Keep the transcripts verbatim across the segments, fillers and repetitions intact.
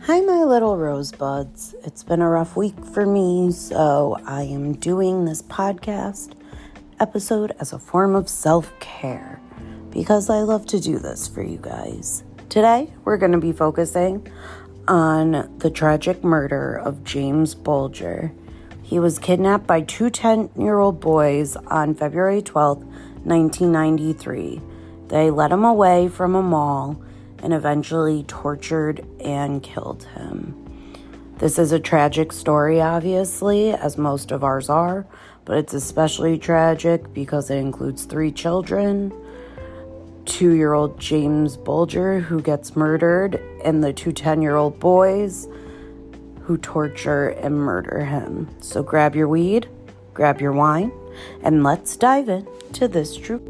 Hi, my little rosebuds. It's been a rough week for me, so I am doing this podcast episode as a form of self-care because I love to do this for you guys. Today, we're going to be focusing on the tragic murder of James Bulger. He was kidnapped by two ten-year-old boys on February twelfth, nineteen ninety-three. They led him away from a mall and eventually tortured and killed him. This is a tragic story, obviously, as most of ours are, but it's especially tragic because it includes three children, two-year-old James Bulger, who gets murdered, and the two ten-year-old boys who torture and murder him. So grab your weed, grab your wine, and let's dive into this true.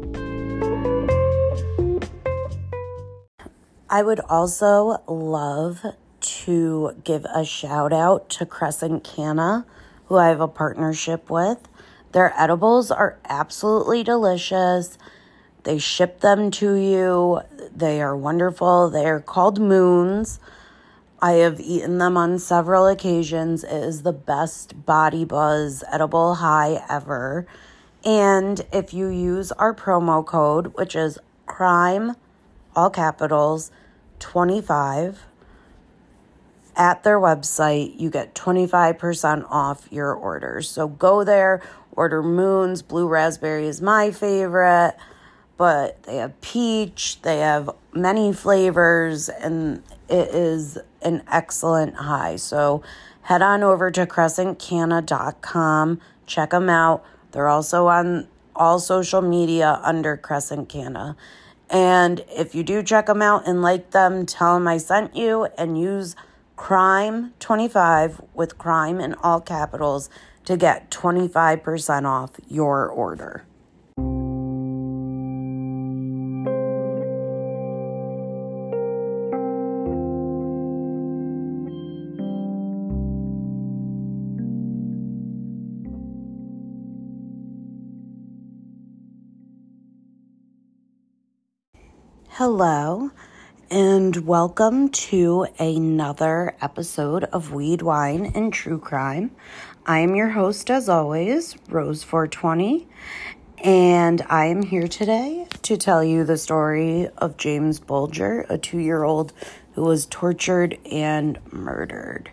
I would also love to give a shout out to Crescent Canna, who I have a partnership with. Their edibles are absolutely delicious. They ship them to you. They are wonderful. They are called Moons. I have eaten them on several occasions. It is the best body buzz edible high ever. And if you use our promo code, which is CRIME, all capitals, twenty-five, at their website, you get twenty-five percent off your orders. So go there, order Moons. Blue raspberry is my favorite, but they have peach, they have many flavors, and it is an excellent high. So head on over to crescent canna dot com, check them out. They're also on all social media under Crescent Canna. And if you do check them out and like them, tell them I sent you and use CRIME twenty-five with CRIME in all capitals to get twenty-five percent off your order. Hello, and welcome to another episode of Weed, Wine, and True Crime. I am your host, as always, Rose four twenty, and I am here today to tell you the story of James Bulger, a two-year-old who was tortured and murdered.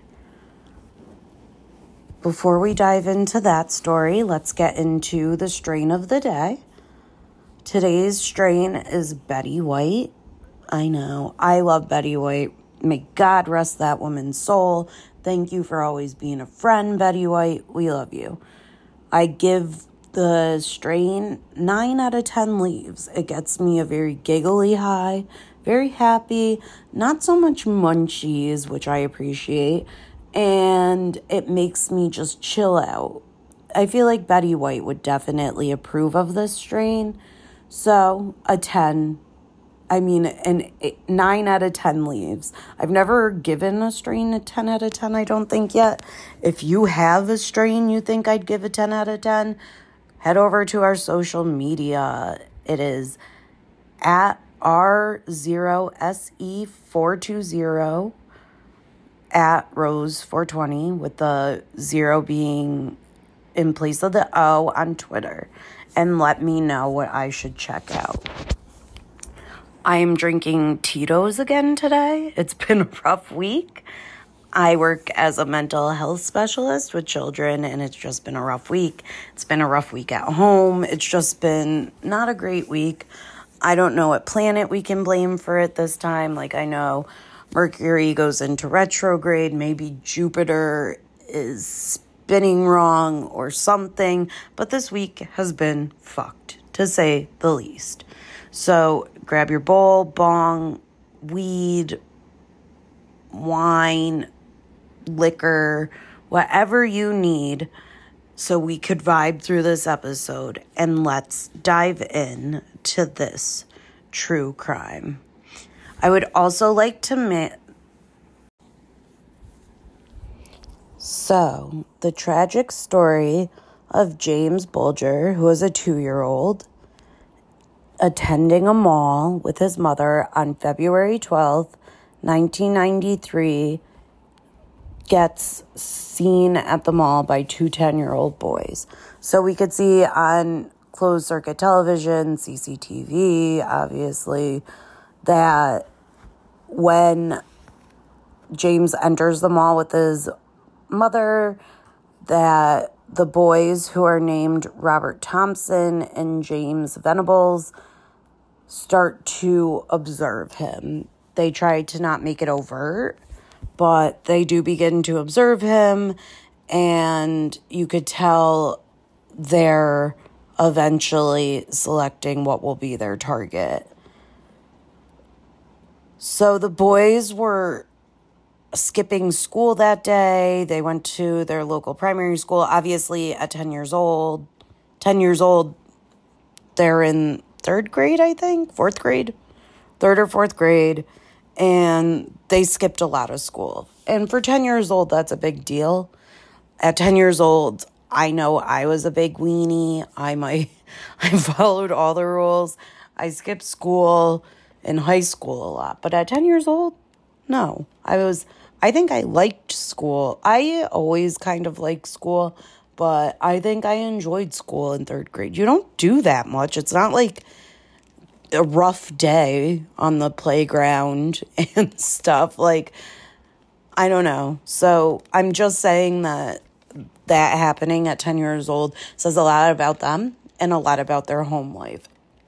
Before we dive into that story, let's get into the strain of the day. Today's strain is Betty White. I know, I love Betty White. May God rest that woman's soul. Thank you for always being a friend, Betty White. We love you. I give the strain nine out of ten leaves. It gets me a very giggly high, very happy, not so much munchies, which I appreciate, and it makes me just chill out. I feel like Betty White would definitely approve of this strain. So, a ten, I mean, an eight, nine out of ten leaves. I've never given a strain a ten out of ten, I don't think yet. If you have a strain you think I'd give a ten out of ten, head over to our social media. It is at R zero S E four two zero, at Rose four twenty, with the zero being in place of the O on Twitter. And let me know what I should check out. I am drinking Tito's again today. It's been a rough week. I work as a mental health specialist with children, and it's just been a rough week. It's been a rough week at home. It's just been not a great week. I don't know what planet we can blame for it this time. Like, I know Mercury goes into retrograde. Maybe Jupiter is spinning wrong or something, but this week has been fucked, to say the least. So grab your bowl, bong, weed, wine, liquor, whatever you need so we could vibe through this episode, and let's dive in to this true crime. I would also like to ma- So, the tragic story of James Bulger, who was a two-year-old, attending a mall with his mother on February twelfth, nineteen ninety-three, gets seen at the mall by two ten-year-old boys. So we could see on closed-circuit television, C C T V, obviously, that when James enters the mall with his mother, that the boys who are named Robert Thompson and James Venables start to observe him. They try to not make it overt, but they do begin to observe him, and you could tell they're eventually selecting what will be their target. So the boys were skipping school that day. They went to their local primary school. Obviously, at ten years old, ten years old, they're in third grade, I think, fourth grade, third or fourth grade, and they skipped a lot of school. And for ten years old, that's a big deal. At ten years old, I know I was a big weenie. I might, I followed all the rules. I skipped school in high school a lot, but at ten years old, no. I was, I think I liked school. I always kind of liked school, but I think I enjoyed school in third grade. You don't do that much. It's not like a rough day on the playground and stuff. Like, I don't know. So I'm just saying that that happening at ten years old says a lot about them and a lot about their home life.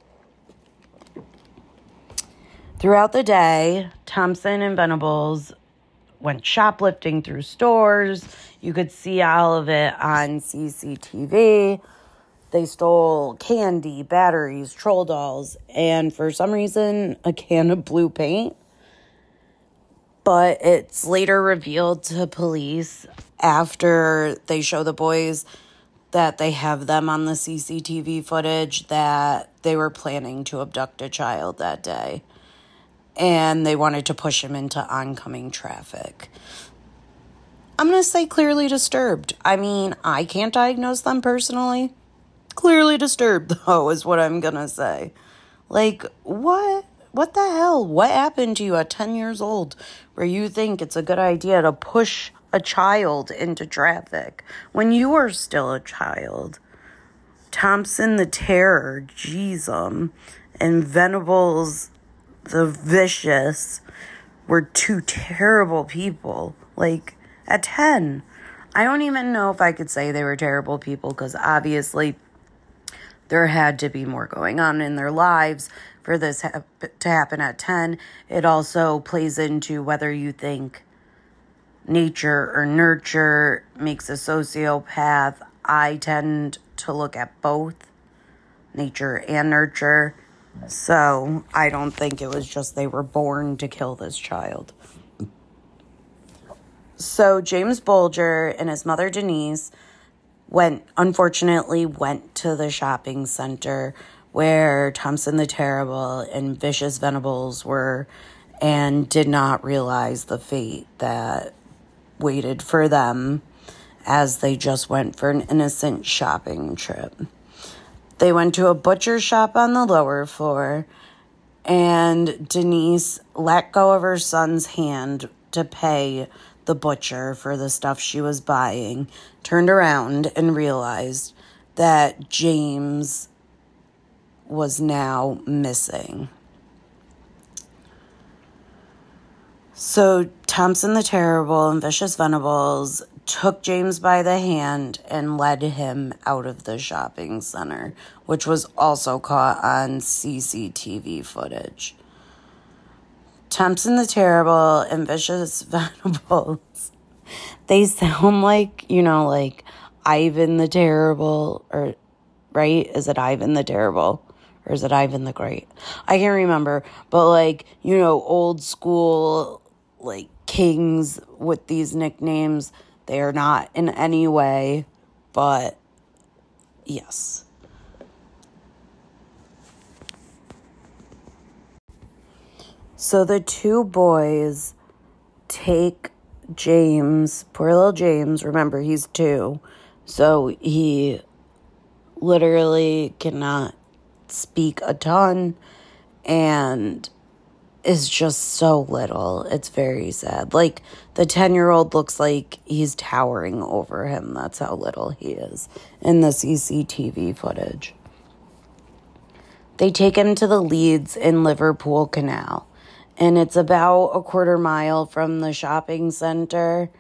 Throughout the day, Thompson and Venables went shoplifting through stores. You could see all of it on C C T V. They stole candy, batteries, troll dolls, and for some reason, a can of blue paint. But it's later revealed to police after they show the boys that they have them on the C C T V footage that they were planning to abduct a child that day. And they wanted to push him into oncoming traffic. I'm going to say clearly disturbed. I mean, I can't diagnose them personally. Clearly disturbed, though, is what I'm going to say. Like, what? What the hell? What happened to you at ten years old where you think it's a good idea to push a child into traffic when you were still a child? Thompson the Terror, jeez, um, and Venables the Vicious were two terrible people. Like, at ten. I don't even know if I could say they were terrible people because obviously there had to be more going on in their lives for this ha- to happen at ten. It also plays into whether you think nature or nurture makes a sociopath. I tend to look at both, nature and nurture. So I don't think it was just they were born to kill this child. So James Bulger and his mother Denise went, unfortunately, went to the shopping center where Thompson the Terrible and Vicious Venables were and did not realize the fate that waited for them as they just went for an innocent shopping trip. They went to a butcher shop on the lower floor, and Denise let go of her son's hand to pay the butcher for the stuff she was buying, turned around and realized that James was now missing. So Thompson the Terrible and Vicious Venables took James by the hand and led him out of the shopping center, which was also caught on C C T V footage. Thompson the Terrible and Vicious Venables, they sound like, you know, like Ivan the Terrible, or, right? Is it Ivan the Terrible? Or is it Ivan the Great? I can't remember. But, like, you know, old school, like, kings with these nicknames. They are not in any way, but yes. So the two boys take James, poor little James, remember he's two, so he literally cannot speak a ton, and is just so little. It's very sad. Like, the ten-year-old looks like he's towering over him. That's how little he is in the C C T V footage. They take him to the Leeds in Liverpool Canal, and it's about a quarter mile from the shopping center.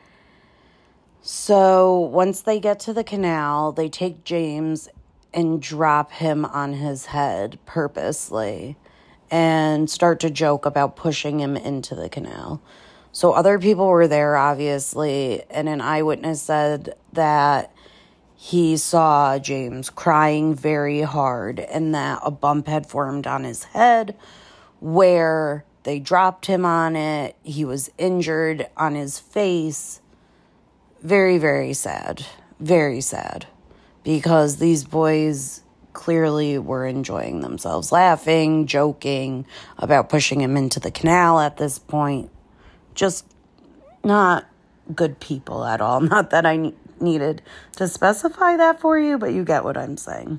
So once they get to the canal, they take James and drop him on his head purposely and start to joke about pushing him into the canal. So other people were there, obviously, and an eyewitness said that he saw James crying very hard and that a bump had formed on his head where they dropped him on it. He was injured on his face. Very, very sad. Very sad. Because these boys clearly were enjoying themselves, laughing, joking about pushing him into the canal at this point. Just not good people at all. Not that I ne- needed to specify that for you, but you get what I'm saying.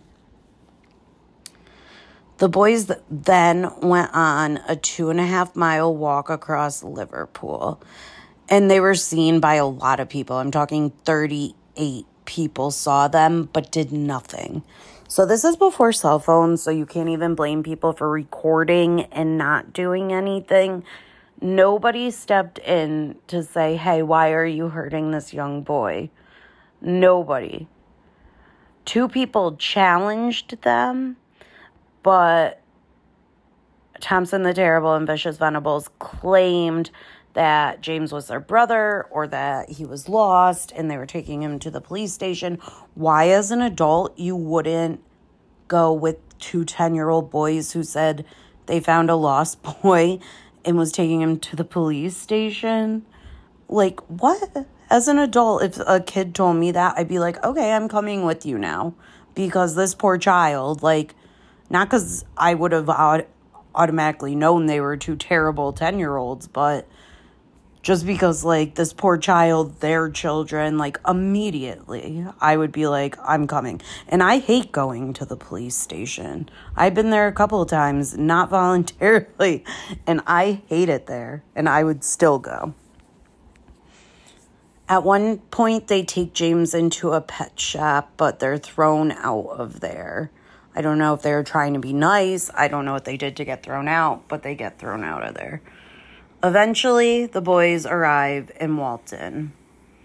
The boys then went on a two and a half mile walk across Liverpool, and they were seen by a lot of people. I'm talking thirty-eight people saw them, but did nothing. So this is before cell phones, so you can't even blame people for recording and not doing anything. Nobody stepped in to say, hey, why are you hurting this young boy? Nobody. Two people challenged them, but Thompson the Terrible and Vicious Venables claimed that James was their brother or that he was lost and they were taking him to the police station. Why, as an adult, you wouldn't go with two ten-year-old boys who said they found a lost boy and was taking him to the police station? Like, what? As an adult, if a kid told me that, I'd be like, okay, I'm coming with you now. Because this poor child, like, not because I would have automatically known they were two terrible ten-year-olds, but just because, like, this poor child, their children, like, immediately, I would be like, I'm coming. And I hate going to the police station. I've been there a couple of times, not voluntarily, and I hate it there, and I would still go. At one point, they take James into a pet shop, but they're thrown out of there. I don't know if they were trying to be nice. I don't know what they did to get thrown out, but they get thrown out of there. Eventually, the boys arrive in Walton.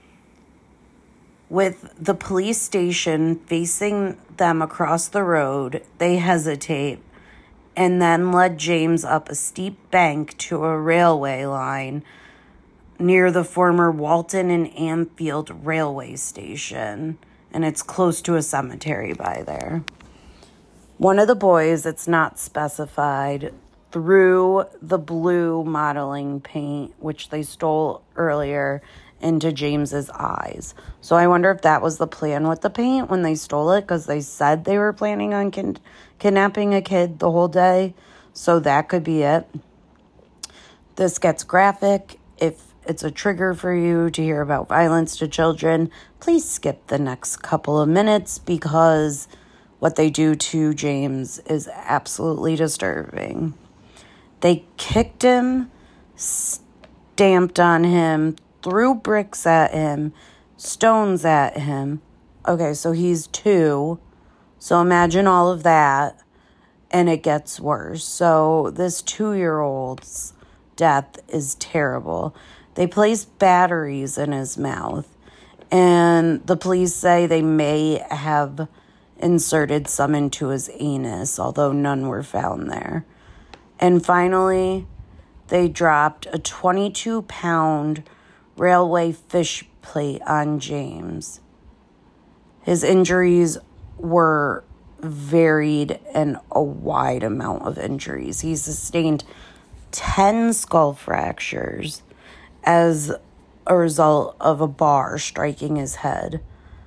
With the police station facing them across the road, they hesitate and then led James up a steep bank to a railway line near the former Walton and Anfield railway station, and it's close to a cemetery by there. One of the boys, it's not specified, threw the blue modeling paint, which they stole earlier, into James's eyes. So I wonder if that was the plan with the paint when they stole it, because they said they were planning on kin- kidnapping a kid the whole day. So that could be it. This gets graphic. If it's a trigger for you to hear about violence to children, please skip the next couple of minutes, because what they do to James is absolutely disturbing. They kicked him, stamped on him, threw bricks at him, stones at him. Okay, so he's two. So imagine all of that, and it gets worse. So this two-year-old's death is terrible. They placed batteries in his mouth, and the police say they may have inserted some into his anus, although none were found there. And finally, they dropped a twenty-two pound railway fish plate on James. His injuries were varied and a wide amount of injuries. He sustained ten skull fractures as a result of a bar striking his head.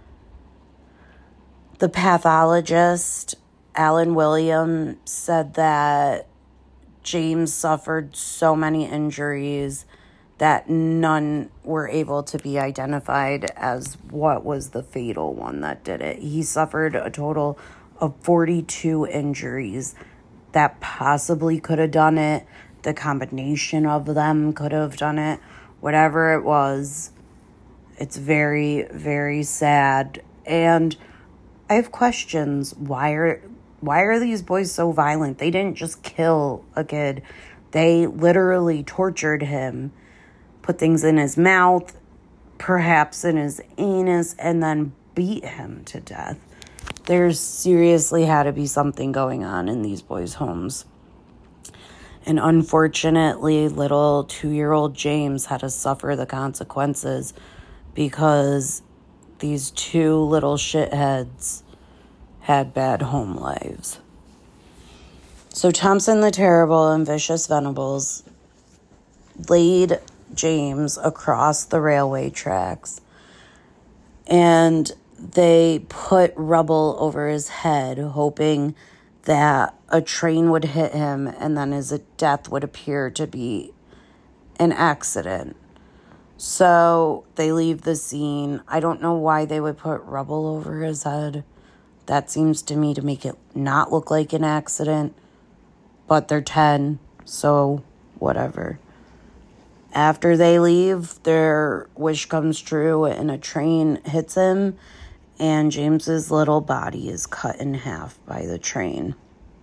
The pathologist, Alan Williams, said that James suffered so many injuries that none were able to be identified as what was the fatal one that did it. He suffered a total of forty-two injuries that possibly could have done it. the combination of them could have done it. Whatever it was, it's very, very sad. And I have questions. Why are why are these boys so violent? They didn't just kill a kid. They literally tortured him, put things in his mouth, perhaps in his anus, and then beat him to death. There's seriously had to be something going on in these boys' homes. And unfortunately, little two-year-old James had to suffer the consequences because these two little shitheads had bad home lives. So Thompson the Terrible and Vicious Venables laid James across the railway tracks, and they put rubble over his head, hoping that a train would hit him and then his death would appear to be an accident. So they leave the scene. I don't know why they would put rubble over his head. That seems to me to make it not look like an accident. But they're ten, so whatever. After they leave, their wish comes true and a train hits him, and James's little body is cut in half by the train.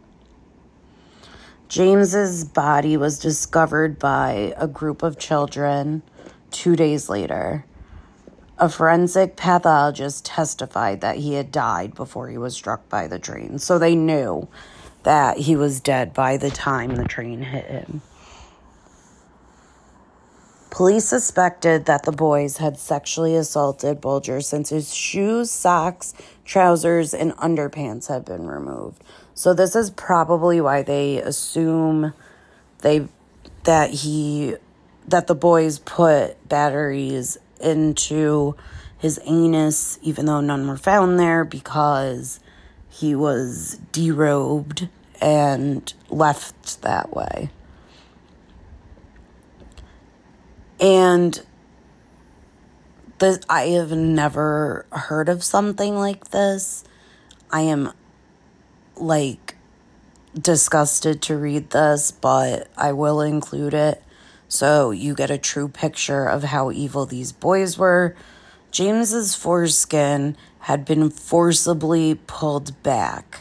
James's body was discovered by a group of children two days later. A forensic pathologist testified that he had died before he was struck by the train, so they knew that he was dead by the time the train hit him. Police suspected that the boys had sexually assaulted Bulger since his shoes, socks, trousers, and underpants had been removed. So this is probably why they assume they that he that the boys put batteries into his anus, even though none were found there, because he was derobed and left that way. And the, I have never heard of something like this. I am, like, disgusted to read this, but I will include it so you get a true picture of how evil these boys were. James's foreskin had been forcibly pulled back.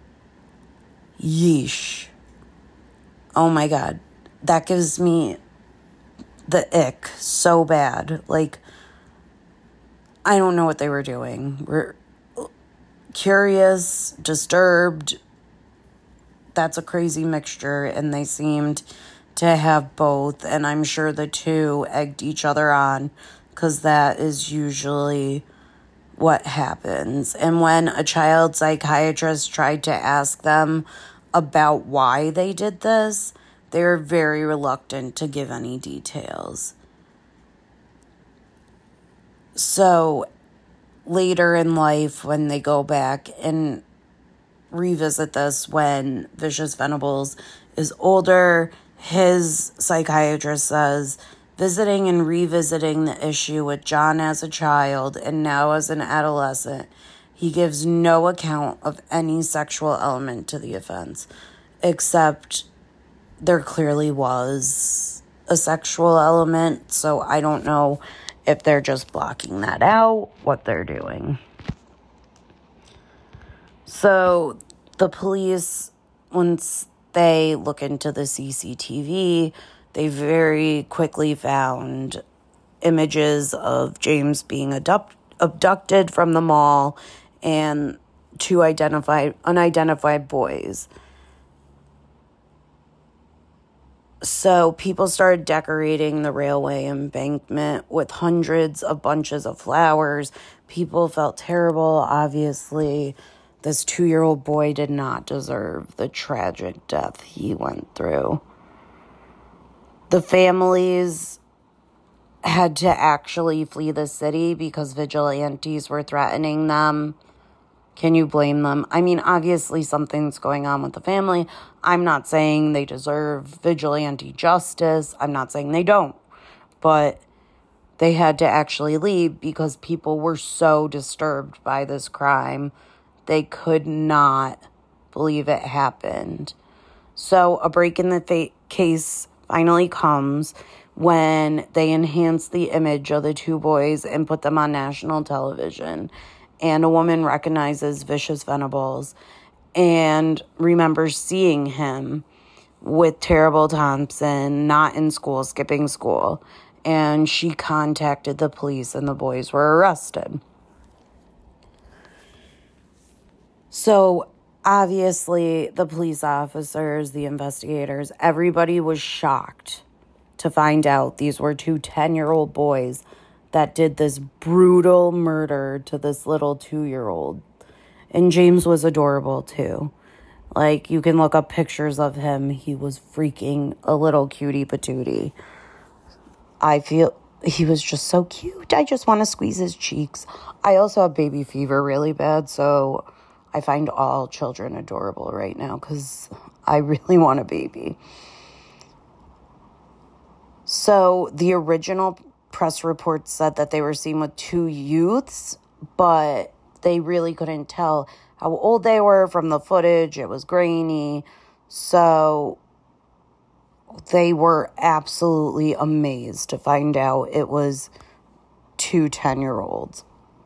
Yeesh. Oh my God. That gives me the ick so bad. Like, I don't know what they were doing. We're curious, disturbed. That's a crazy mixture, and they seemed to have both, and I'm sure the two egged each other on, because that is usually what happens. And when a child psychiatrist tried to ask them about why they did this, they were very reluctant to give any details. So later in life, when they go back and revisit this, when Vicious Venables is older, his psychiatrist says, visiting and revisiting the issue with John as a child and now as an adolescent, he gives no account of any sexual element to the offense, except there clearly was a sexual element, so I don't know if they're just blocking that out, what they're doing. So the police, once they look into the C C T V, they very quickly found images of James being abduct- abducted from the mall and two identified unidentified boys. So people started decorating the railway embankment with hundreds of bunches of flowers. People felt terrible, obviously. This two-year-old boy did not deserve the tragic death he went through. The families had to actually flee the city because vigilantes were threatening them. Can you blame them? I mean, obviously something's going on with the family. I'm not saying they deserve vigilante justice. I'm not saying they don't. But they had to actually leave because people were so disturbed by this crime. They could not believe it happened. So a break in the fa- case finally comes when they enhance the image of the two boys and put them on national television. And a woman recognizes Vicious Venables and remembers seeing him with Terrible Thompson, not in school, skipping school. And she contacted the police and the boys were arrested. So obviously the police officers, the investigators, everybody was shocked to find out these were two ten-year-old boys that did this brutal murder to this little two-year-old. And James was adorable too. Like, you can look up pictures of him. He was freaking a little cutie patootie. I feel he was just so cute. I just want to squeeze his cheeks. I also have baby fever really bad, so I find all children adorable right now because I really want a baby. So the original press report said that they were seen with two youths, but they really couldn't tell how old they were from the footage. It was grainy. So they were absolutely amazed to find out it was two ten-year-olds.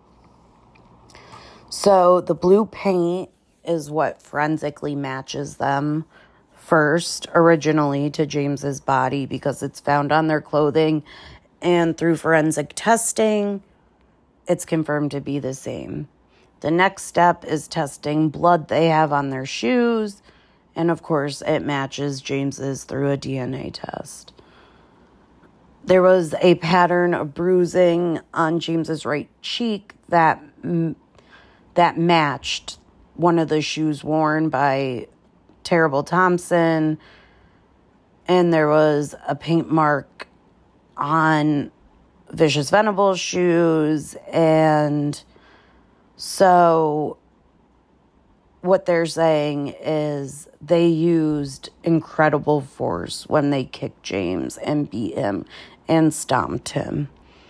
So the blue paint is what forensically matches them first, originally, to James's body because it's found on their clothing. And through forensic testing, it's confirmed to be the same. The next step is testing blood they have on their shoes. And of course, it matches James's through a D N A test. There was a pattern of bruising on James's right cheek that that matched one of the shoes worn by Terrible Thompson. And there was a paint mark on Vicious Venables' shoes. And so what they're saying is they used incredible force when they kicked James and beat him and stomped him.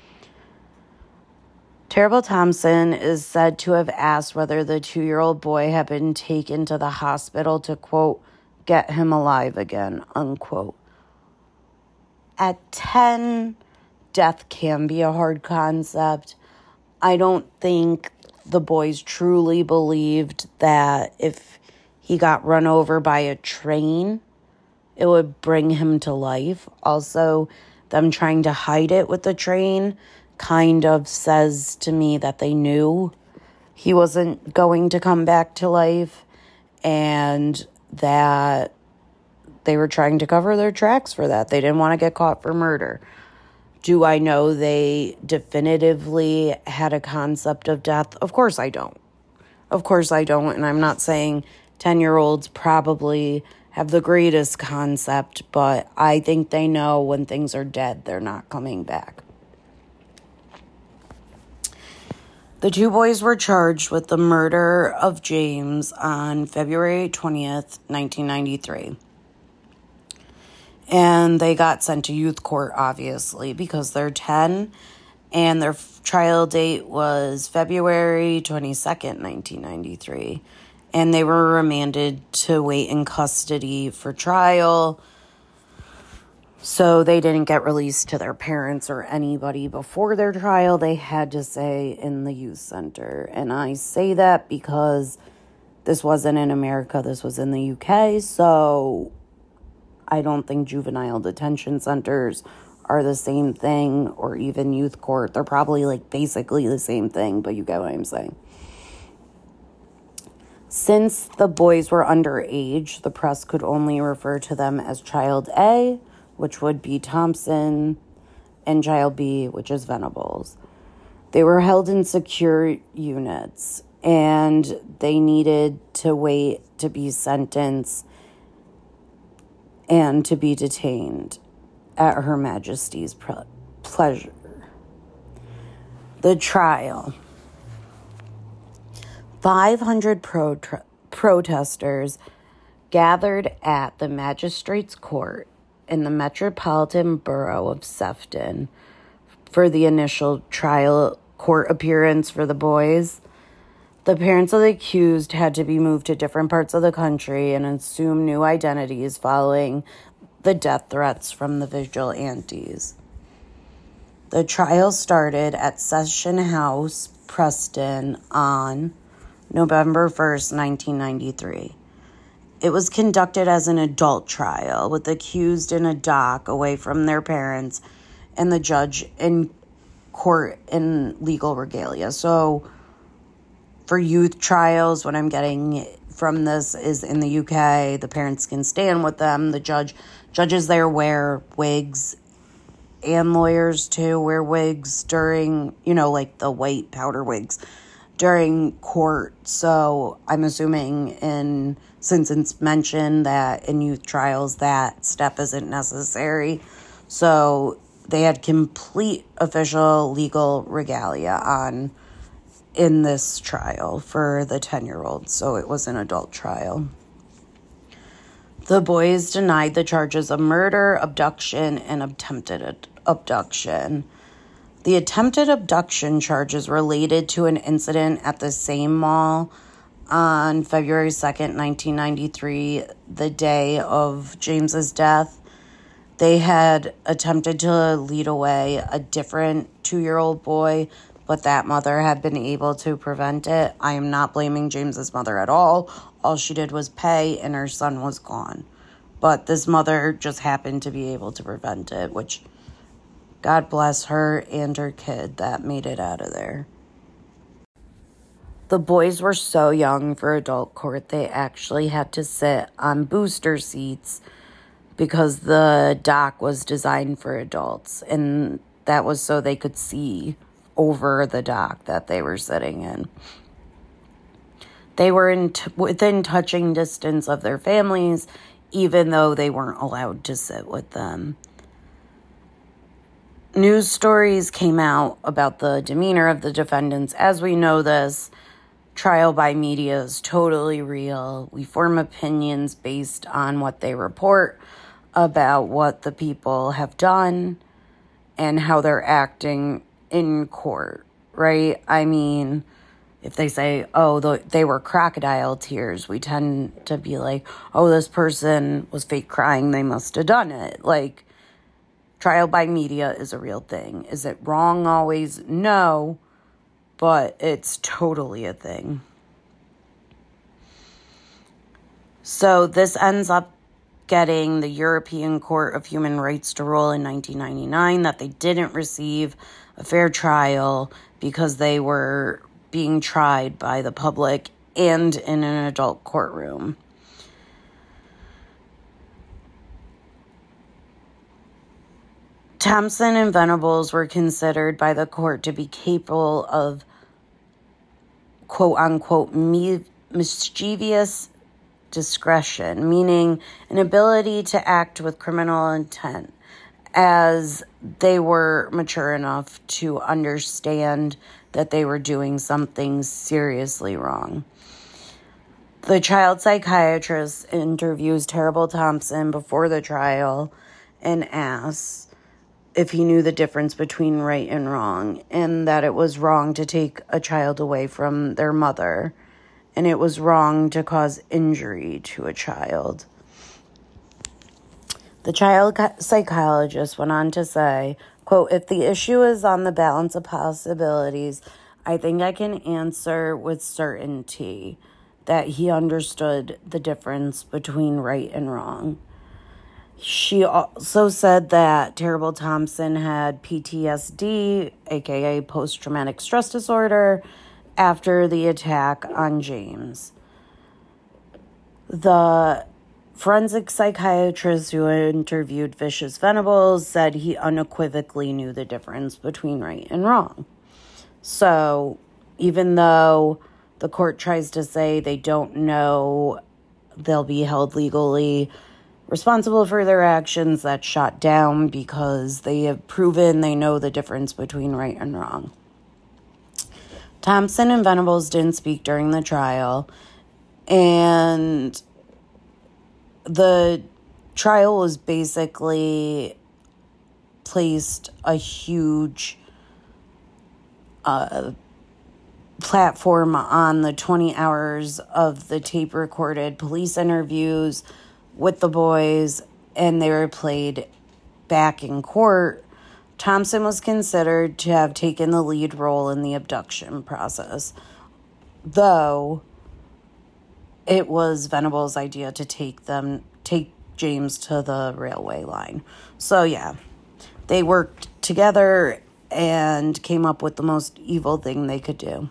Terrible Thompson is said to have asked whether the two-year-old boy had been taken to the hospital to, quote, get him alive again, unquote. At ten, death can be a hard concept. I don't think the boys truly believed that if he got run over by a train, it would bring him to life. Also, them trying to hide it with the train kind of says to me that they knew he wasn't going to come back to life and that they were trying to cover their tracks for that. They didn't want to get caught for murder. Do I know they definitively had a concept of death? Of course I don't. Of course I don't. And I'm not saying ten-year-olds probably have the greatest concept, but I think they know when things are dead, they're not coming back. The two boys were charged with the murder of James on February twentieth, nineteen ninety-three. And they got sent to youth court, obviously, because they're ten. And their trial date was February twenty-second, nineteen ninety-three. And they were remanded to wait in custody for trial. So they didn't get released to their parents or anybody before their trial. They had to stay in the youth center. And I say that because this wasn't in America. This was in the U K. So I don't think juvenile detention centers are the same thing, or even youth court. They're probably like basically the same thing, but you get what I'm saying. Since the boys were underage, the press could only refer to them as Child A, which would be Thompson, and Child B, which is Venables. They were held in secure units, and they needed to wait to be sentenced and to be detained at Her Majesty's pre- pleasure. The trial. five hundred pro- protesters gathered at the Magistrates Court in the Metropolitan Borough of Sefton for the initial trial court appearance for the boys. The parents of the accused had to be moved to different parts of the country and assume new identities following the death threats from the vigilantes. The trial started at Session House, Preston, on November first, nineteen ninety-three. It was conducted as an adult trial, with the accused in a dock away from their parents and the judge in court in legal regalia. So for youth trials, what I'm getting from this is in the U K, the parents can stand with them. The judge judges there wear wigs, and lawyers too wear wigs during, you know, like the white powder wigs during court. So I'm assuming in, since it's mentioned that in youth trials that step isn't necessary. So they had complete official legal regalia on in this trial for the ten-year-old, so it was an adult trial. The boys denied the charges of murder, abduction, and attempted ad- abduction. The attempted abduction charges related to an incident at the same mall on February second, nineteen ninety-three, the day of James's death. They had attempted to lead away a different two-year-old boy, but that mother had been able to prevent it. I am not blaming James's mother at all. All she did was pay, and her son was gone. But this mother just happened to be able to prevent it, which God bless her and her kid that made it out of there. The boys were so young for adult court, they actually had to sit on booster seats because the dock was designed for adults, and that was so they could see over the dock that they were sitting in. They were in t- within touching distance of their families, even though they weren't allowed to sit with them. News stories came out about the demeanor of the defendants. As we know, this trial by media is totally real. We form opinions based on what they report about what the people have done and how they're acting in court, right? I mean, if they say, oh, the, they were crocodile tears, we tend to be like, oh, this person was fake crying, they must have done it. Like, trial by media is a real thing. Is it wrong always? No, but it's totally a thing. So this ends up getting the European Court of Human Rights to rule in nineteen ninety-nine that they didn't receive a fair trial because they were being tried by the public and in an adult courtroom. Thompson and Venables were considered by the court to be capable of quote-unquote mischievous discretion, meaning an ability to act with criminal intent, as they were mature enough to understand that they were doing something seriously wrong. The child psychiatrist interviews Terrible Thompson before the trial and asks if he knew the difference between right and wrong, and that it was wrong to take a child away from their mother, and it was wrong to cause injury to a child. The child psychologist went on to say, quote, if the issue is on the balance of possibilities, I think I can answer with certainty that he understood the difference between right and wrong. She also said that Terrible Thompson had P T S D, aka post-traumatic stress disorder, after the attack on James. The forensic psychiatrist who interviewed Vicious Venables said he unequivocally knew the difference between right and wrong. So even though the court tries to say they don't know they'll be held legally responsible for their actions, that's shot down because they have proven they know the difference between right and wrong. Thompson and Venables didn't speak during the trial, and the trial was basically placed a huge uh, platform on the twenty hours of the tape-recorded police interviews with the boys, and they were played back in court, Thompson was considered to have taken the lead role in the abduction process, though it was Venables' idea to take them, take James to the railway line. So yeah, they worked together and came up with the most evil thing they could do.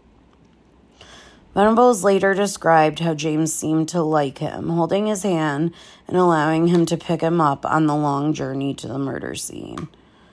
Venables later described how James seemed to like him, holding his hand and allowing him to pick him up on the long journey to the murder scene.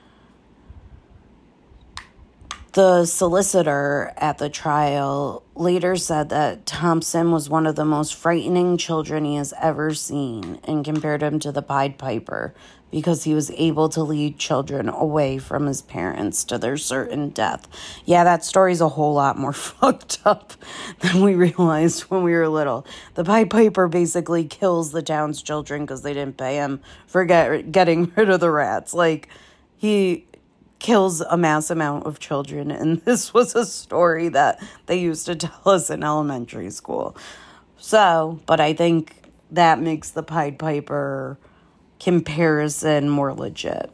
The solicitor at the trial later said that Thompson was one of the most frightening children he has ever seen and compared him to the Pied Piper because he was able to lead children away from his parents to their certain death. Yeah, that story's a whole lot more fucked up than we realized when we were little. The Pied Piper basically kills the town's children because they didn't pay him for get, getting rid of the rats. Like, he kills a mass amount of children, and this was a story that they used to tell us in elementary school. So, but I think that makes the Pied Piper comparison more legit.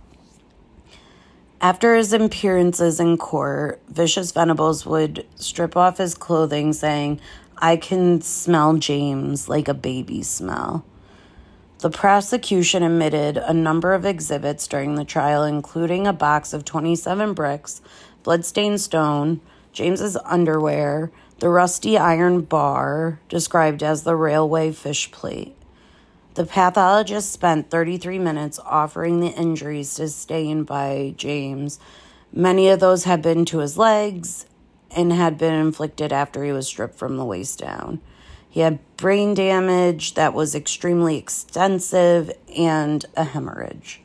After his appearances in court, Vicious Venables would strip off his clothing, saying, "I can smell James like a baby smell." The prosecution admitted a number of exhibits during the trial, including a box of twenty-seven bricks, bloodstained stone, James's underwear, the rusty iron bar, described as the railway fish plate. The pathologist spent thirty-three minutes offering the injuries sustained by James. Many of those had been to his legs and had been inflicted after he was stripped from the waist down. He had brain damage that was extremely extensive and a hemorrhage.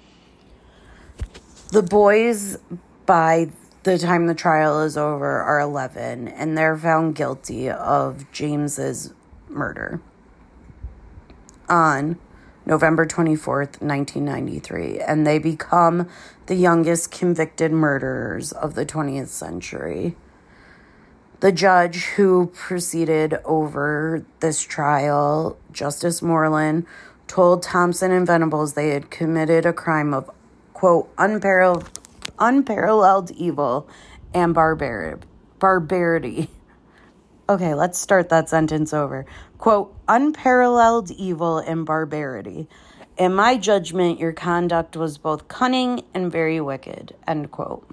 The boys, by the time the trial is over, are eleven, and they're found guilty of James's murder on November twenty-fourth, nineteen ninety-three, and they become the youngest convicted murderers of the twentieth century. The judge who presided over this trial, Justice Moreland, told Thompson and Venables they had committed a crime of, quote, unparalleled, unparalleled evil and barbar- barbarity. Okay, let's start that sentence over. Quote, unparalleled evil and barbarity. In my judgment, your conduct was both cunning and very wicked, end quote.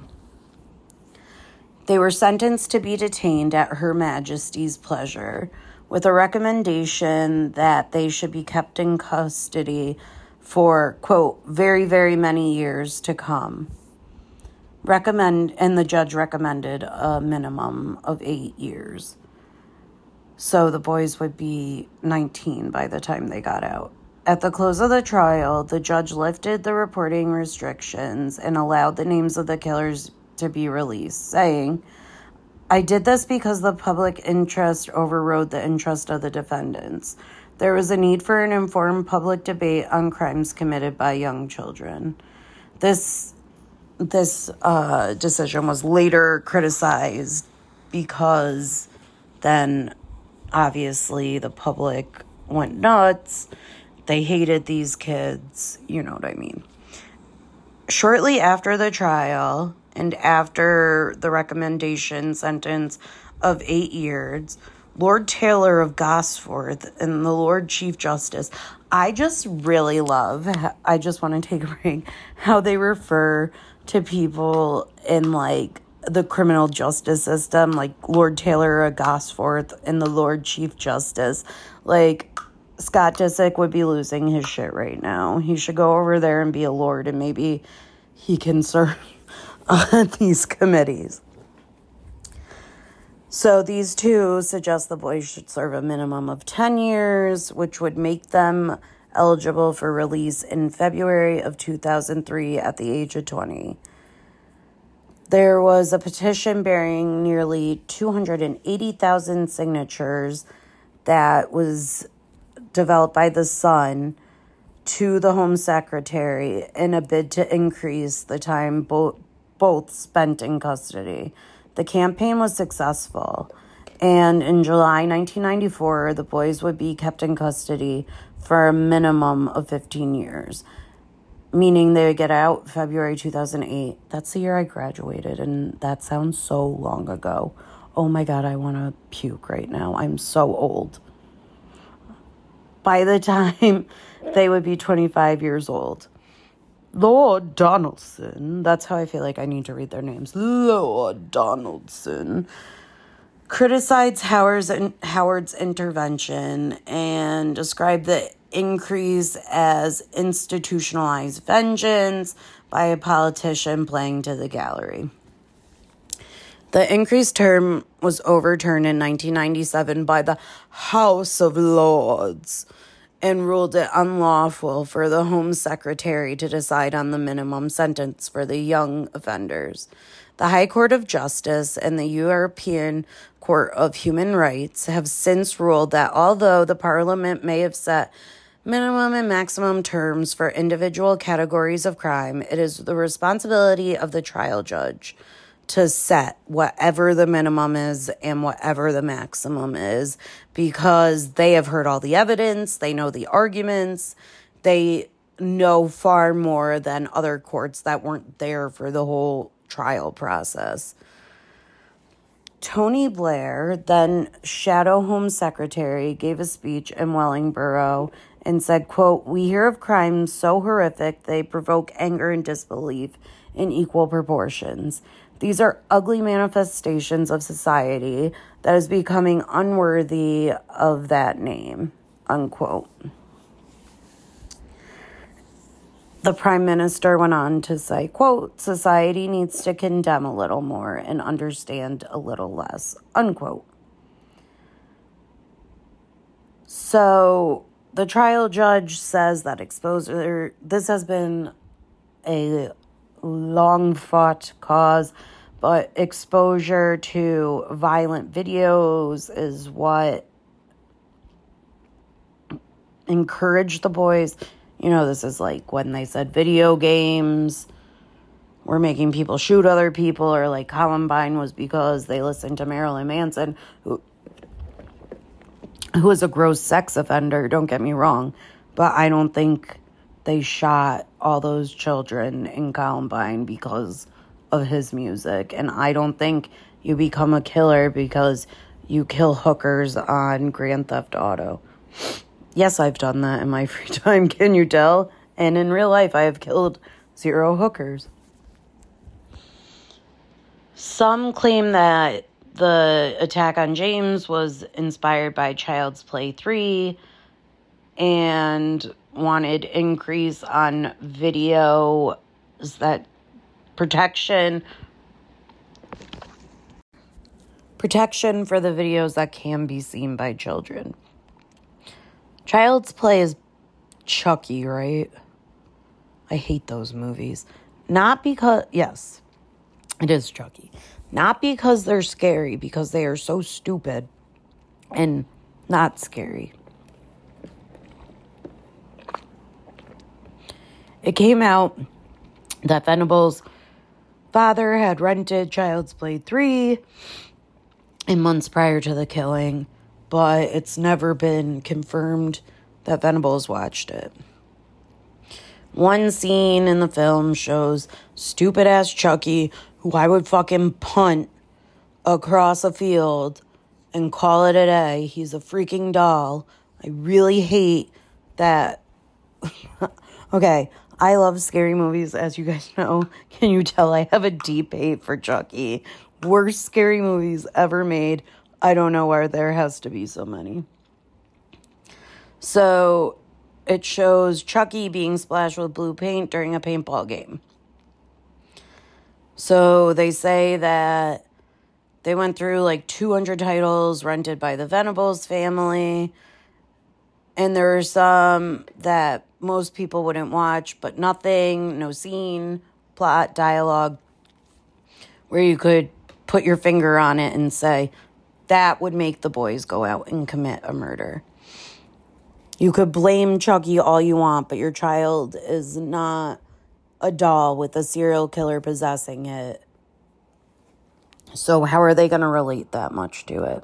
They were sentenced to be detained at Her Majesty's pleasure, with a recommendation that they should be kept in custody for, quote, very, very many years to come. Recommend, and the judge recommended a minimum of eight years. So the boys would be nineteen by the time they got out. At the close of the trial, the judge lifted the reporting restrictions and allowed the names of the killers to be released, saying, I did this because the public interest overrode the interest of the defendants. There was a need for an informed public debate on crimes committed by young children. This this uh, decision was later criticized because then obviously the public went nuts. They hated these kids. You know what I mean. Shortly after the trial, and after the recommendation sentence of eight years, Lord Taylor of Gosforth and the Lord Chief Justice, I just really love, I just want to take a break, how they refer to people in, like, the criminal justice system, like Lord Taylor of Gosforth and the Lord Chief Justice. Like, Scott Disick would be losing his shit right now. He should go over there and be a lord, and maybe he can serve on these committees. So these two suggest the boys should serve a minimum of ten years, which would make them eligible for release in February of two thousand three at the age of twenty. There was a petition bearing nearly two hundred eighty thousand signatures that was developed by the Sun to the Home Secretary in a bid to increase the time both both spent in custody. The campaign was successful, and in July nineteen ninety-four, the boys would be kept in custody for a minimum of fifteen years, meaning they would get out February two thousand eight. That's the year I graduated, and that sounds so long ago. Oh my God, I want to puke right now. I'm so old. By the time they would be twenty-five years old, Lord Donaldson, that's how I feel like I need to read their names, Lord Donaldson, criticized Howard's, Howard's intervention and described the increase as institutionalized vengeance by a politician playing to the gallery. The increased term was overturned in nineteen ninety-seven by the House of Lords and ruled it unlawful for the Home Secretary to decide on the minimum sentence for the young offenders. The High Court of Justice and the European Court of Human Rights have since ruled that although the Parliament may have set minimum and maximum terms for individual categories of crime, it is the responsibility of the trial judge to set whatever the minimum is and whatever the maximum is, because they have heard all the evidence, they know the arguments, they know far more than other courts that weren't there for the whole trial process. Tony Blair, then Shadow Home Secretary, gave a speech in Wellingborough and said, quote, "We hear of crimes so horrific they provoke anger and disbelief in equal proportions. These are ugly manifestations of society that is becoming unworthy of that name," unquote. The Prime Minister went on to say, quote, "Society needs to condemn a little more and understand a little less," unquote. So the trial judge says that exposure, this has been a long fought cause, but exposure to violent videos is what encouraged the boys. You know, this is like when they said video games were making people shoot other people, or like Columbine was because they listened to Marilyn Manson, who, who was a gross sex offender, don't get me wrong, but I don't think they shot all those children in Columbine because of his music. And I don't think you become a killer because you kill hookers on Grand Theft Auto. Yes, I've done that in my free time, can you tell? And in real life, I have killed zero hookers. Some claim that the attack on James was inspired by Child's Play three and wanted increase on video that protection protection for the videos that can be seen by children. Child's Play is Chucky, right? I hate those movies. Not because, yes, it is Chucky. Not because they're scary, because they are so stupid and not scary. It came out that Venable's father had rented Child's Play three in months prior to the killing, but it's never been confirmed that Venables watched it. One scene in the film shows stupid-ass Chucky, who I would fucking punt across a field and call it a day. He's a freaking doll. I really hate that. Okay, I love scary movies, as you guys know. Can you tell I have a deep hate for Chucky? Worst scary movies ever made. I don't know why there has to be so many. So it shows Chucky being splashed with blue paint during a paintball game. So they say that they went through like two hundred titles rented by the Venables family. And there are some that most people wouldn't watch, but nothing, no scene, plot, dialogue, where you could put your finger on it and say, that would make the boys go out and commit a murder. You could blame Chucky all you want, but your child is not a doll with a serial killer possessing it. So how are they going to relate that much to it?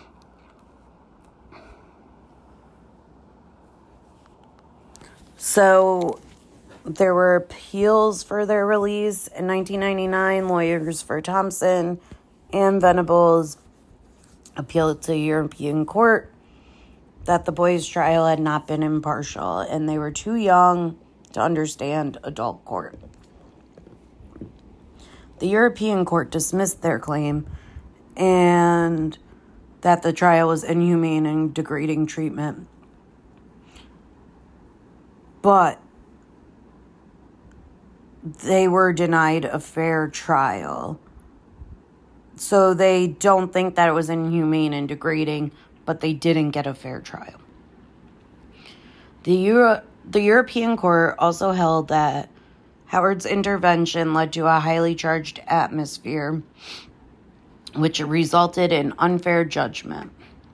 So there were appeals for their release. In nineteen ninety-nine, lawyers for Thompson and Venables appealed to European court that the boys' trial had not been impartial and they were too young to understand adult court. The European court dismissed their claim and that the trial was inhumane and degrading treatment. But they were denied a fair trial. So they don't think that it was inhumane and degrading, but they didn't get a fair trial. The Euro- the European court also held that Howard's intervention led to a highly charged atmosphere, which resulted in unfair judgment.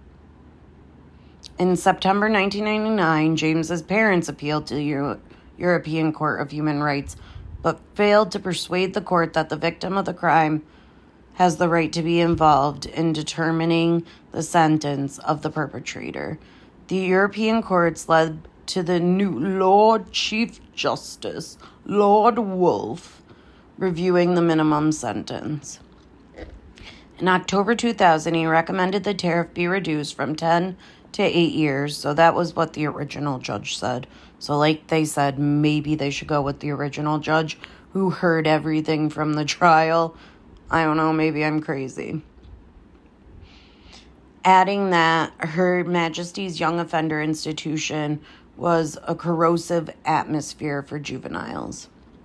In September nineteen ninety-nine, James's parents appealed to the Euro- European Court of Human Rights, but failed to persuade the court that the victim of the crime has the right to be involved in determining the sentence of the perpetrator. The European courts led to the new Lord Chief Justice, Lord Wolfe, reviewing the minimum sentence. In October two thousand, he recommended the tariff be reduced from ten to eight years, so that was what the original judge said. So like they said, maybe they should go with the original judge who heard everything from the trial. I don't know, maybe I'm crazy. Adding that Her Majesty's Young Offender Institution was a corrosive atmosphere for juveniles.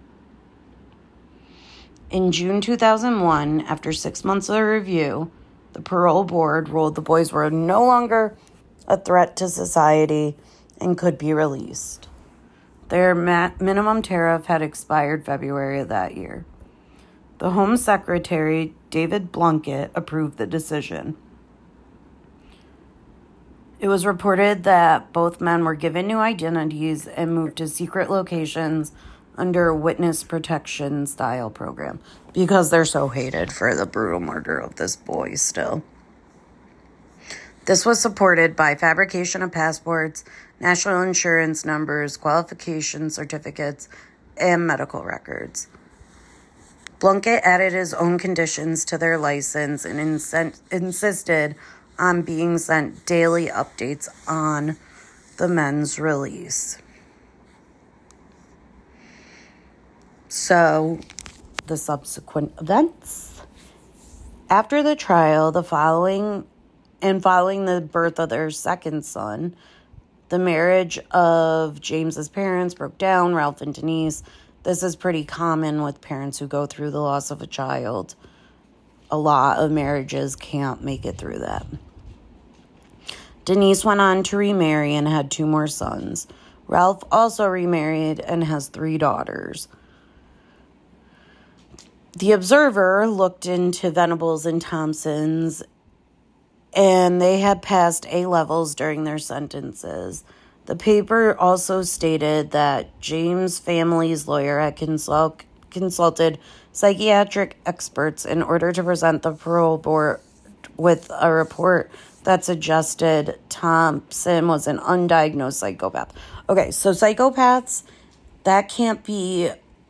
In June two thousand one, after six months of review, the parole board ruled the boys were no longer a threat to society and could be released. Their ma- minimum tariff had expired February of that year. The Home Secretary, David Blunkett, approved the decision. It was reported that both men were given new identities and moved to secret locations under a witness protection style program because they're so hated for the brutal murder of this boy still. This was supported by fabrication of passports, national insurance numbers, qualification certificates, and medical records. Blunkett added his own conditions to their license and insent- insisted on being sent daily updates on the men's release. So, the subsequent events. After the trial, the following and following the birth of their second son, the marriage of James's parents broke down, Ralph and Denise. This is pretty common with parents who go through the loss of a child. A lot of marriages can't make it through that. Denise went on to remarry and had two more sons. Ralph also remarried and has three daughters. The Observer looked into Venables and Thompson's, and they had passed A-levels during their sentences. The paper also stated that James' family's lawyer had consult, consulted psychiatric experts in order to present the parole board with a report that suggested Thompson was an undiagnosed psychopath. Okay, so psychopaths, that can't be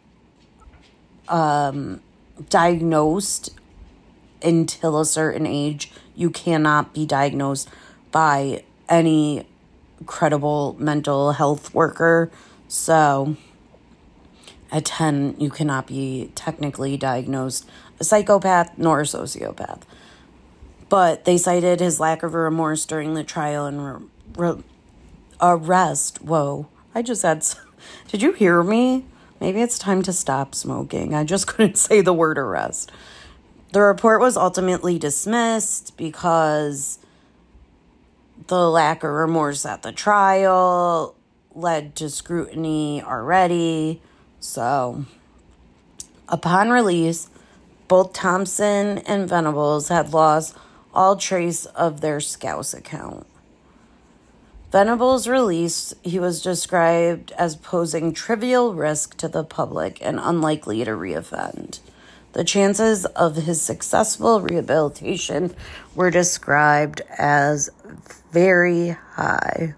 um, diagnosed until a certain age. You cannot be diagnosed by any credible mental health worker. So at ten, you cannot be technically diagnosed a psychopath nor a sociopath. But they cited his lack of remorse during the trial and re- re- arrest. Whoa, I just had... Did you hear me? Maybe it's time to stop smoking. I just couldn't say the word arrest. The report was ultimately dismissed because the lack of remorse at the trial led to scrutiny already. So, upon release, both Thompson and Venables had lost all trace of their Scouse account. Venables' release, he was described as posing trivial risk to the public and unlikely to reoffend. The chances of his successful rehabilitation were described as very high.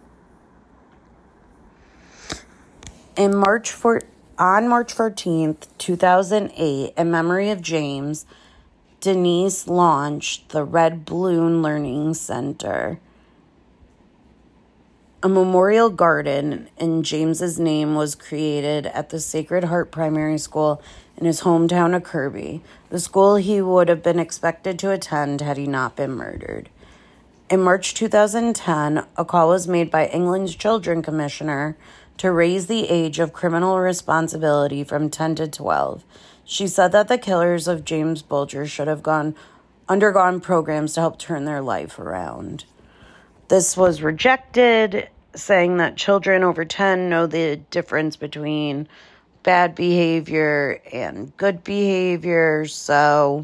In March four, on March fourteenth, two thousand eight, in memory of James, Denise launched the Red Balloon Learning Center. A memorial garden in James's name was created at the Sacred Heart Primary School in his hometown of Kirby, the school he would have been expected to attend had he not been murdered. In March two thousand ten, a call was made by England's Children Commissioner to raise the age of criminal responsibility from ten to twelve. She said that the killers of James Bulger should have gone undergone programs to help turn their life around. This was rejected, saying that children over ten know the difference between bad behavior and good behavior. So,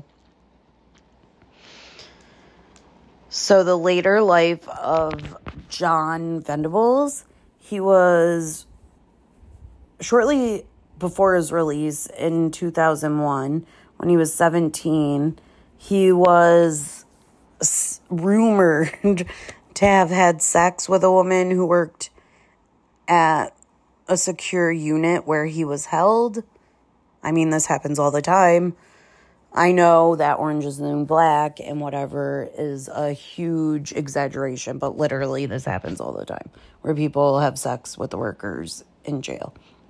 so the later life of John Venables, he was shortly before his release in two thousand one, when he was seventeen, he was rumored to have had sex with a woman who worked at a secure unit where he was held. I mean, this happens all the time. I know that Orange is the New Black and whatever is a huge exaggeration, but literally this happens all the time, where people have sex with the workers in jail.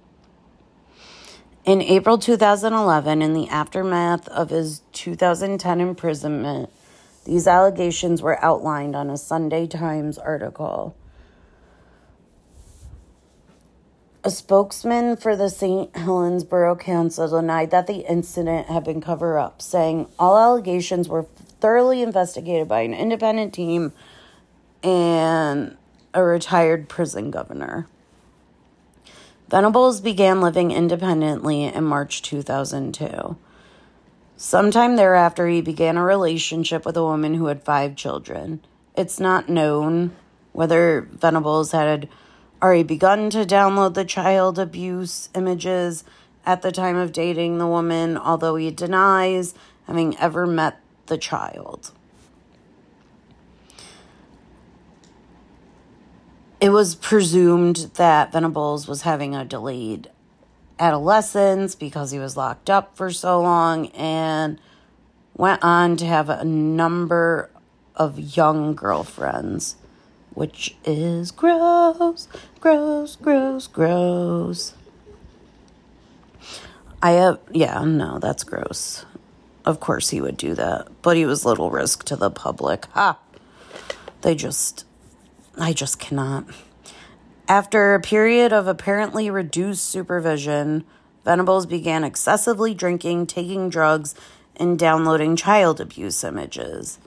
In April two thousand eleven, in the aftermath of his two thousand ten imprisonment, these allegations were outlined on a Sunday Times article. A spokesman for the Saint Helens Borough Council denied that the incident had been covered up, saying all allegations were thoroughly investigated by an independent team and a retired prison governor. Venables began living independently in March two thousand two. Sometime thereafter, he began a relationship with a woman who had five children. It's not known whether Venables had already begun to download the child abuse images at the time of dating the woman, although he denies having ever met the child. It was presumed that Venables was having a delayed adolescence because he was locked up for so long and went on to have a number of young girlfriends, which is gross, gross, gross, gross. I have, yeah, no, that's gross. Of course he would do that, but he was little risk to the public. Ha! They just, I just cannot. After a period of apparently reduced supervision, Venables began excessively drinking, taking drugs, and downloading child abuse images.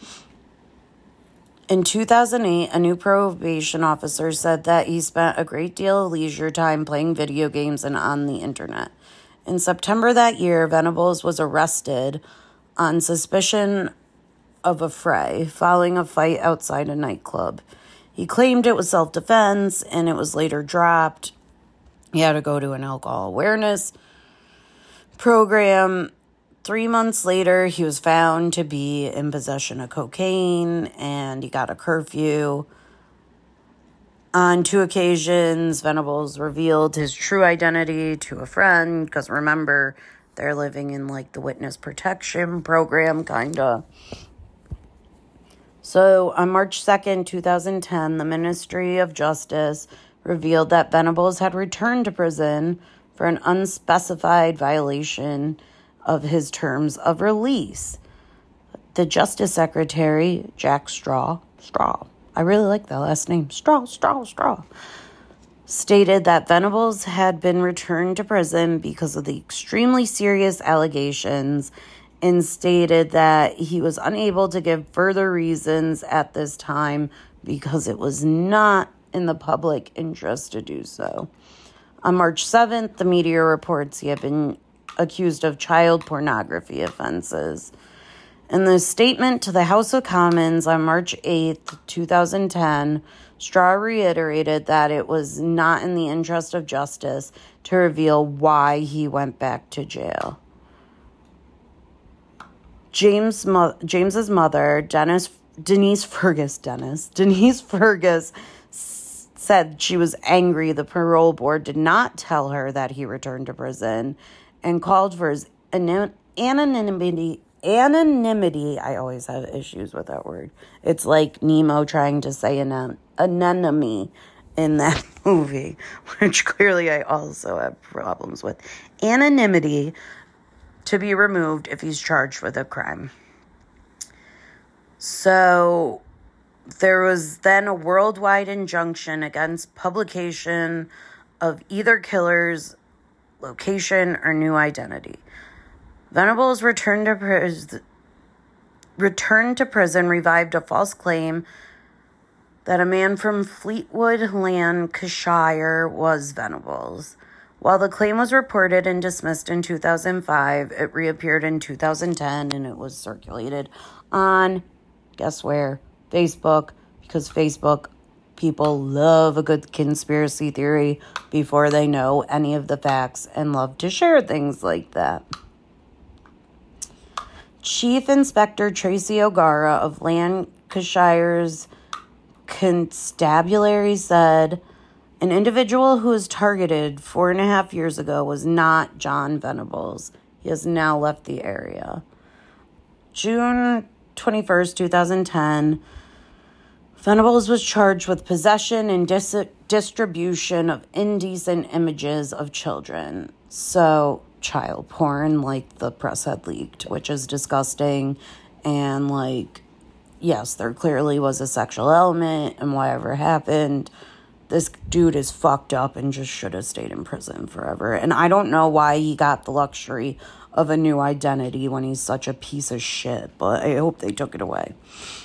In two thousand eight, a new probation officer said that he spent a great deal of leisure time playing video games and on the internet. In September that year, Venables was arrested on suspicion of a fray following a fight outside a nightclub. He claimed it was self-defense, and it was later dropped. He had to go to an alcohol awareness program. Three months later, he was found to be in possession of cocaine, and he got a curfew. On two occasions, Venables revealed his true identity to a friend, because remember, they're living in, like, the witness protection program, kind of. So, on March second, two thousand ten, the Ministry of Justice revealed that Venables had returned to prison for an unspecified violation of his terms of release. The Justice Secretary, Jack Straw, Straw, I really like that last name, Straw, Straw, Straw, stated that Venables had been returned to prison because of the extremely serious allegations, and stated that he was unable to give further reasons at this time because it was not in the public interest to do so. On March seventh, the media reports he had been accused of child pornography offenses. In the statement to the House of Commons on March eighth, twenty ten, Straw reiterated that it was not in the interest of justice to reveal why he went back to jail. James, mo- James's mother, Dennis, Denise Fergus, Dennis, Denise Fergus, s- said she was angry the parole board did not tell her that he returned to prison, and called for his anon- anonymity. Anonymity. I always have issues with that word. It's like Nemo trying to say anon- anemone in that movie, which clearly I also have problems with. Anonymity to be removed if he's charged with a crime. So there was then a worldwide injunction against publication of either killer's location or new identity. Venables returned to, pris- returned to prison revived a false claim that a man from Fleetwood, Lancashire was Venables. While the claim was reported and dismissed in two thousand five, it reappeared in two thousand ten, and it was circulated on, guess where? Facebook, because Facebook people love a good conspiracy theory before they know any of the facts and love to share things like that. Chief Inspector Tracy O'Gara of Lancashire's Constabulary said an individual who was targeted four and a half years ago was not John Venables. He has now left the area. June twenty-first, twenty ten, Venables was charged with possession and dis- distribution of indecent images of children. So, child porn, like the press had leaked, which is disgusting. And, like, yes, there clearly was a sexual element and whatever happened. This dude is fucked up and just should have stayed in prison forever. And I don't know why he got the luxury of a new identity when he's such a piece of shit, but I hope they took it away.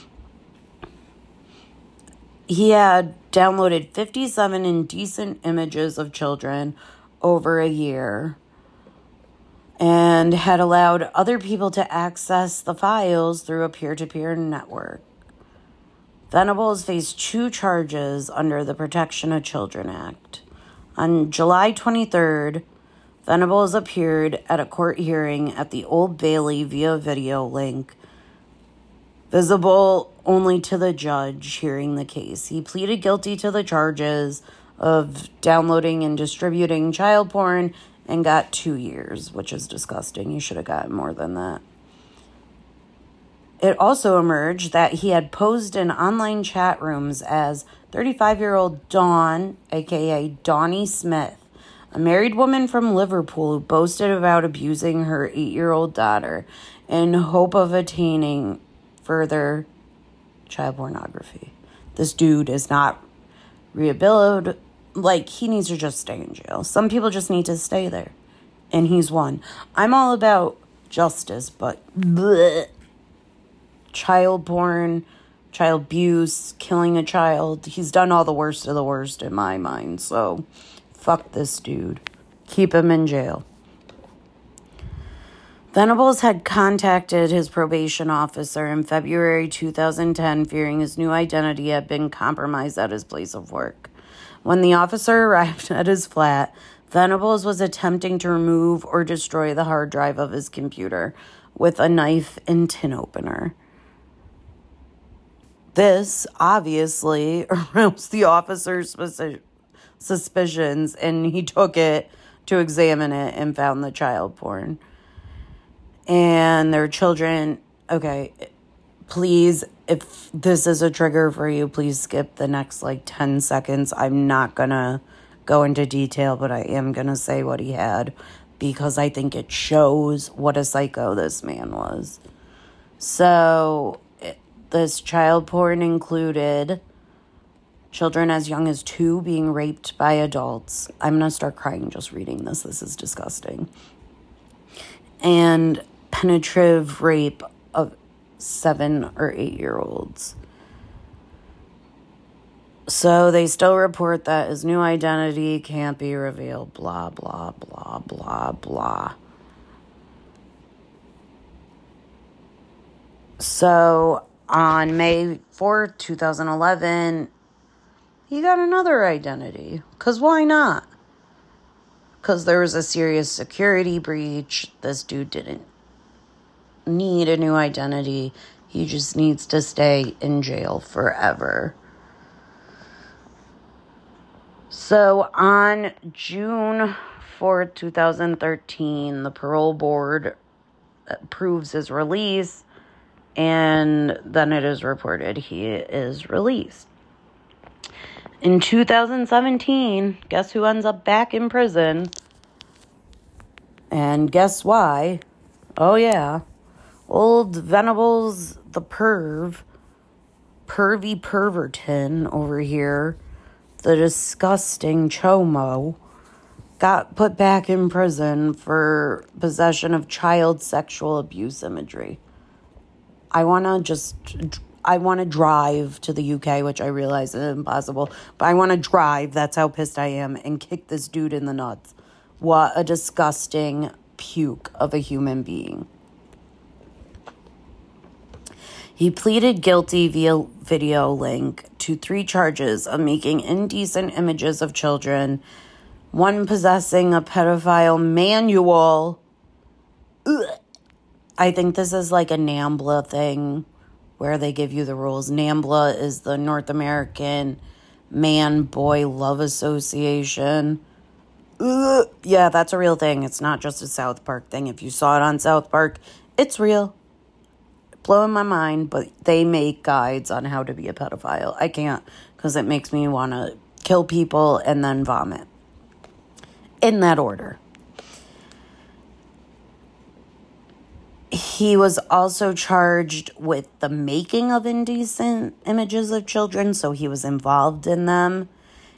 He had downloaded fifty-seven indecent images of children over a year and had allowed other people to access the files through a peer-to-peer network. Venables faced two charges under the Protection of Children Act. On July twenty-third, Venables appeared at a court hearing at the Old Bailey via video link, visible only to the judge hearing the case. He pleaded guilty to the charges of downloading and distributing child porn and got two years, which is disgusting. He should have gotten more than that. It also emerged that he had posed in online chat rooms as thirty-five-year-old Dawn, a k a. Donnie Smith, a married woman from Liverpool who boasted about abusing her eight-year-old daughter in hope of attaining further child pornography. This dude is not rehabilitated. Like, he needs to just stay in jail. Some people just need to stay there. And he's one. I'm all about justice, but bleh. Child porn, child abuse, killing a child. He's done all the worst of the worst in my mind. So, fuck this dude. Keep him in jail. Venables had contacted his probation officer in February two thousand ten, fearing his new identity had been compromised at his place of work. When the officer arrived at his flat, Venables was attempting to remove or destroy the hard drive of his computer with a knife and tin opener. This, obviously, aroused the officer's suspicions, and he took it to examine it and found the child porn. And their children, okay, please, if this is a trigger for you, please skip the next, like, ten seconds. I'm not going to go into detail, but I am going to say what he had because I think it shows what a psycho this man was. So, it, this child porn included children as young as two being raped by adults. I'm going to start crying just reading this. This is disgusting. And penetrative rape of seven or eight-year-olds. So they still report that his new identity can't be revealed, blah, blah, blah, blah, blah. So on May fourth, twenty eleven, he got another identity. Because why not? Because there was a serious security breach. This dude didn't need a new identity. He just needs to stay in jail forever. So on June fourth, twenty thirteen, the parole board approves his release, and then it is reported he is released. In two thousand seventeen, guess who ends up back in prison? And guess why? Oh yeah, old Venables the perv, pervy perverton over here, the disgusting chomo, got put back in prison for possession of child sexual abuse imagery. I want to just, I want to drive to the U K, which I realize is impossible, but I want to drive, that's how pissed I am, and kick this dude in the nuts. What a disgusting puke of a human being. He pleaded guilty via video link to three charges of making indecent images of children, one possessing a pedophile manual. Ugh. I think this is like a NAMBLA thing where they give you the rules. NAMBLA is the North American Man-Boy Love Association. Ugh. Yeah, that's a real thing. It's not just a South Park thing. If you saw it on South Park, it's real. Blowing my mind, but they make guides on how to be a pedophile. I can't, because it makes me want to kill people and then vomit. In that order. He was also charged with the making of indecent images of children, so he was involved in them.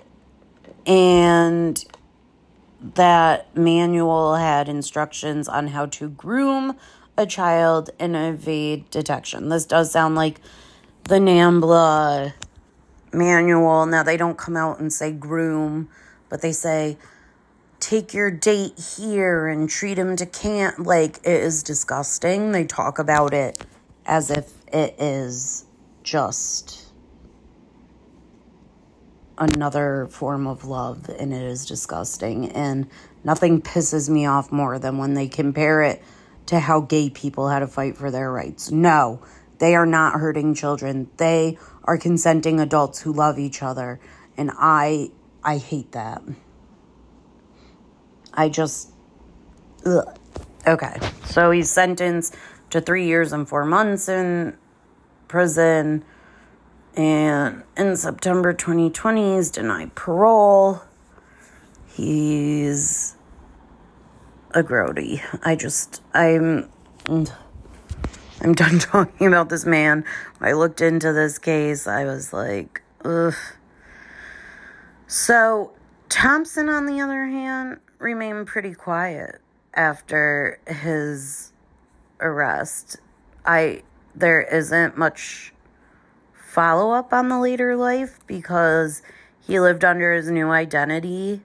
And that manual had instructions on how to groom a child and evade detection. This does sound like the NAMBLA manual. Now, they don't come out and say groom, but they say take your date here and treat him to camp. Like, it is disgusting. They talk about it as if it is just another form of love, and it is disgusting. And nothing pisses me off more than when they compare it to how gay people had to fight for their rights. No, they are not hurting children. They are consenting adults who love each other. And I, I hate that. I just, ugh. Okay, so he's sentenced to three years and four months in prison. And in September twenty twenty, he's denied parole. He's a grody. I just, I'm, I'm done talking about this man. When I looked into this case, I was like, ugh. So, Thompson, on the other hand, remained pretty quiet after his arrest. I, there isn't much follow-up on the later life because he lived under his new identity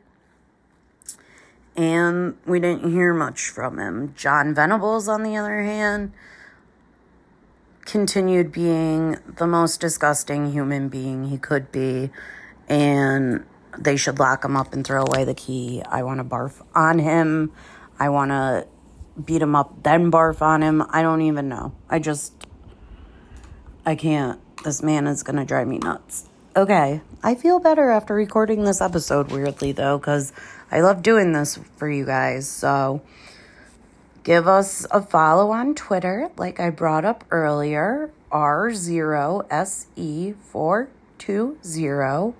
and we didn't hear much from him. John Venables, on the other hand, continued being the most disgusting human being he could be, and they should lock him up and throw away the key. I want to barf on him. I want to beat him up, then barf on him. I don't even know. I just, I can't. This man is going to drive me nuts. Okay, I feel better after recording this episode, weirdly, though, because I love doing this for you guys. So give us a follow on Twitter, like I brought up earlier, R zero S E four two zero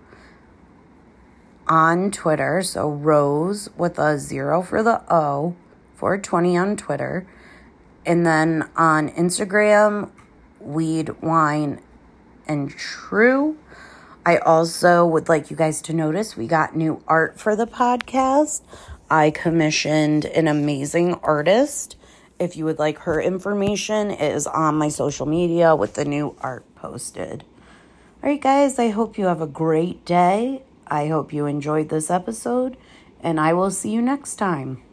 on Twitter. So Rose with a zero for the O, four twenty on Twitter. And then on Instagram, Weed, Wine, and True. I also would like you guys to notice we got new art for the podcast. I commissioned an amazing artist. If you would like her information, it is on my social media with the new art posted. All right, guys, I hope you have a great day. I hope you enjoyed this episode, and I will see you next time.